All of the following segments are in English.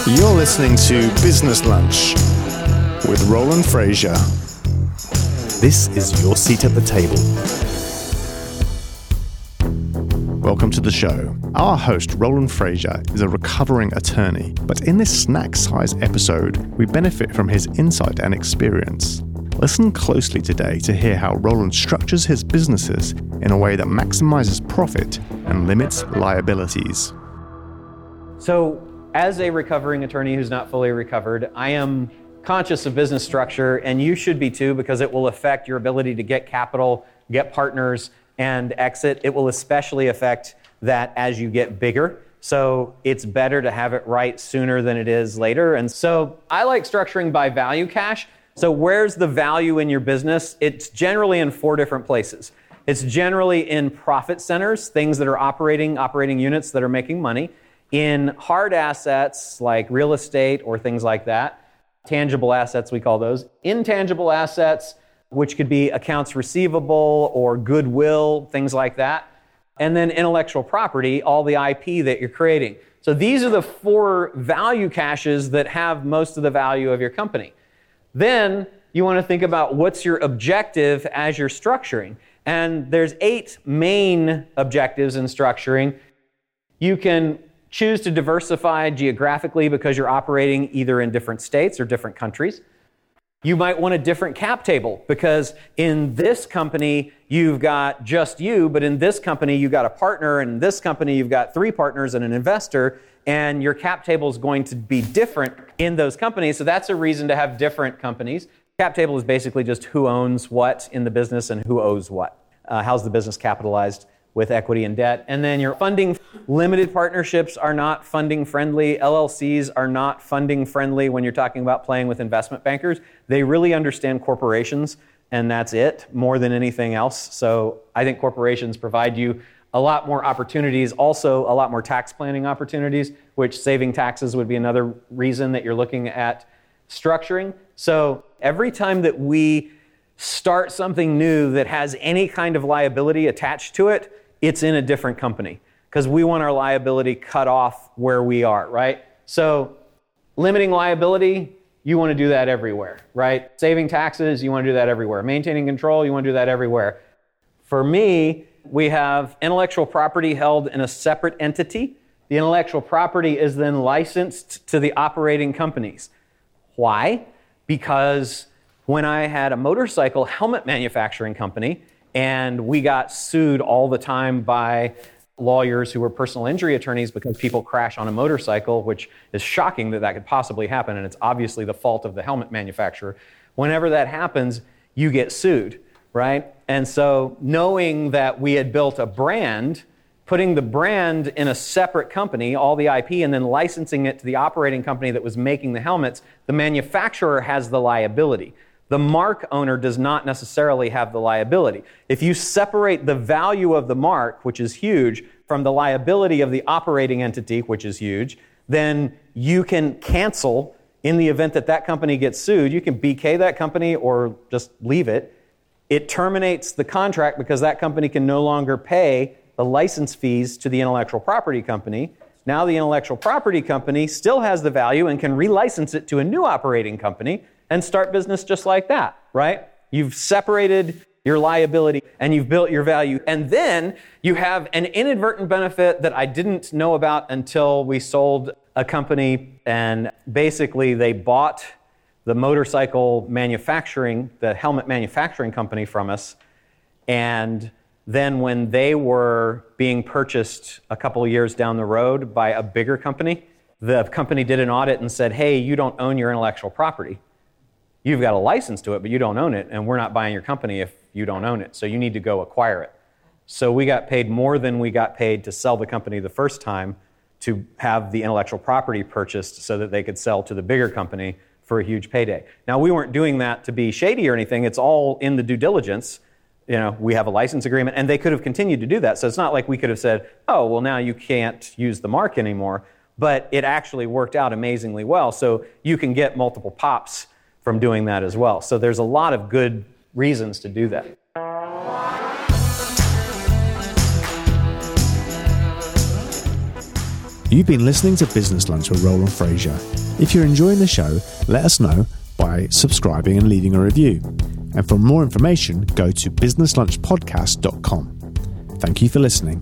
You're listening to Business Lunch with Roland Frasier. This is your seat at the table. Welcome to the show. Our host, Roland Frasier, is a recovering attorney, but in this snack-sized episode, we benefit from his insight and experience. Listen closely today to hear how Roland structures his businesses in a way that maximizes profit and limits liabilities. So, as a recovering attorney who's not fully recovered, I am conscious of business structure, and you should be too, because it will affect your ability to get capital, get partners, and exit. It will especially affect that as you get bigger. So it's better to have it right sooner than it is later. And so I like structuring by value cache. So where's the value in your business? It's generally in 4 different places. It's generally in profit centers, things that are operating units that are making money. In hard assets like real estate or things like that, tangible assets we call those. Intangible assets, which could be accounts receivable or goodwill, things like that. And then intellectual property, all the IP that you're creating. So these are the 4 value caches that have most of the value of your company. Then you want to think about what's your objective as you're structuring. And there's 8 main objectives in structuring. You can choose to diversify geographically because you're operating either in different states or different countries. You might want a different cap table because in this company, you've got just you, but in this company, you've got a partner, and in this company, you've got 3 partners and an investor, and your cap table is going to be different in those companies. So that's a reason to have different companies. Cap table is basically just who owns what in the business and who owes what. How's the business capitalized with equity and debt. And then your funding, limited partnerships are not funding friendly. LLCs are not funding friendly when you're talking about playing with investment bankers. They really understand corporations, and that's it, more than anything else. So I think corporations provide you a lot more opportunities, also a lot more tax planning opportunities, which saving taxes would be another reason that you're looking at structuring. So every time that we start something new that has any kind of liability attached to it, it's in a different company because we want our liability cut off where we are, right? So limiting liability, you want to do that everywhere, right? Saving taxes, you want to do that everywhere. Maintaining control, you want to do that everywhere. For me, we have intellectual property held in a separate entity. The intellectual property is then licensed to the operating companies. Why? Because when I had a motorcycle helmet manufacturing company, and we got sued all the time by lawyers who were personal injury attorneys because people crash on a motorcycle, which is shocking that could possibly happen, and it's obviously the fault of the helmet manufacturer. Whenever that happens, you get sued, right? And so knowing that we had built a brand, putting the brand in a separate company, all the IP, and then licensing it to the operating company that was making the helmets, the manufacturer has the liability. The mark owner does not necessarily have the liability. If you separate the value of the mark, which is huge, from the liability of the operating entity, which is huge, then you can cancel in the event that that company gets sued. You can BK that company or just leave it. It terminates the contract because that company can no longer pay the license fees to the intellectual property company. Now the intellectual property company still has the value and can relicense it to a new operating company and start business just like that, right? You've separated your liability and you've built your value. And then you have an inadvertent benefit that I didn't know about until we sold a company, and basically they bought the motorcycle manufacturing, the helmet manufacturing company from us. And then when they were being purchased a couple of years down the road by a bigger company, the company did an audit and said, hey, you don't own your intellectual property. You've got a license to it, but you don't own it, and we're not buying your company if you don't own it, so you need to go acquire it. So we got paid more than we got paid to sell the company the first time to have the intellectual property purchased so that they could sell to the bigger company for a huge payday. Now, we weren't doing that to be shady or anything. It's all in the due diligence. You know, we have a license agreement, and they could have continued to do that. So it's not like we could have said, oh, well, now you can't use the mark anymore. But it actually worked out amazingly well. So you can get multiple pops from doing that as well. So there's a lot of good reasons to do that. You've been listening to Business Lunch with Roland Frasier. If you're enjoying the show, let us know by subscribing and leaving a review. And for more information, go to businesslunchpodcast.com. Thank you for listening.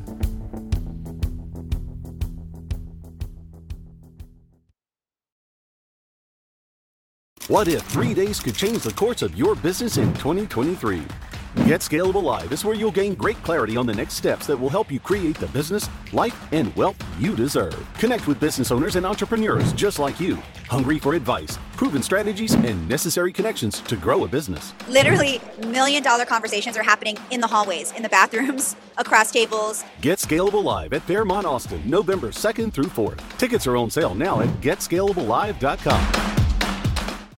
What if 3 days could change the course of your business in 2023? Get Scalable Live is where you'll gain great clarity on the next steps that will help you create the business, life, and wealth you deserve. Connect with business owners and entrepreneurs just like you, hungry for advice, proven strategies, and necessary connections to grow a business. Literally million-dollar conversations are happening in the hallways, in the bathrooms, across tables. Get Scalable Live at Fairmont Austin, November 2nd through 4th. Tickets are on sale now at GetScalableLive.com.